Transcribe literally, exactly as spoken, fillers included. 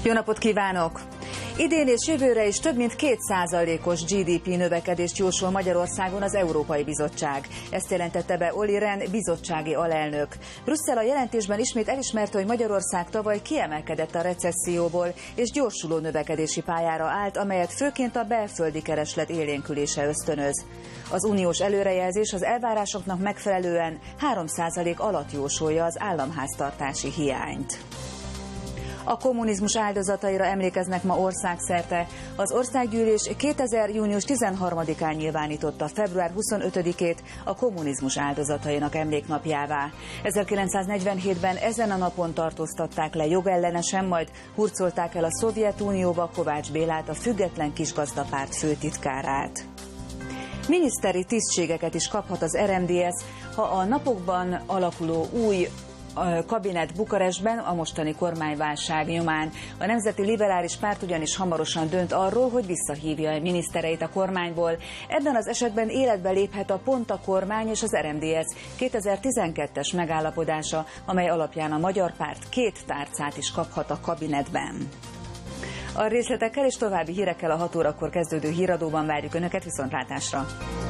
Jó napot kívánok! Idén és jövőre is több mint két százalékos gé dé pé növekedést jósol Magyarországon az Európai Bizottság. Ezt jelentette be Olli Rehn bizottsági alelnök. Brüsszel a jelentésben ismét elismerte, hogy Magyarország tavaly kiemelkedett a recesszióból, és gyorsuló növekedési pályára állt, amelyet főként a belföldi kereslet élénkülése ösztönöz. Az uniós előrejelzés az elvárásoknak megfelelően három százalék alatt jósolja az államháztartási hiányt. A kommunizmus áldozataira emlékeznek ma országszerte. Az Országgyűlés kétezer június tizenharmadikán nyilvánította február huszonötödikét a kommunizmus áldozatainak emléknapjává. ezerkilencszáznegyvenhétben ezen a napon tartóztatták le jogellenesen, majd hurcolták el a Szovjetunióba Kovács Bélát, a Független Kisgazdapárt főtitkárát. Miniszteri tisztségeket is kaphat az er em dé es, ha a napokban alakuló új A kabinet Bukarestben a mostani kormányválság nyomán. A Nemzeti Liberális Párt ugyanis hamarosan dönt arról, hogy visszahívja a minisztereit a kormányból. Ebben az esetben életbe léphet a Ponta kormány és az er em dé es kétezer-tizenkettes megállapodása, amely alapján a magyar párt két tárcát is kaphat a kabinetben. A részletekkel és további hírekkel a hat órakor kezdődő híradóban várjuk Önöket, viszontlátásra!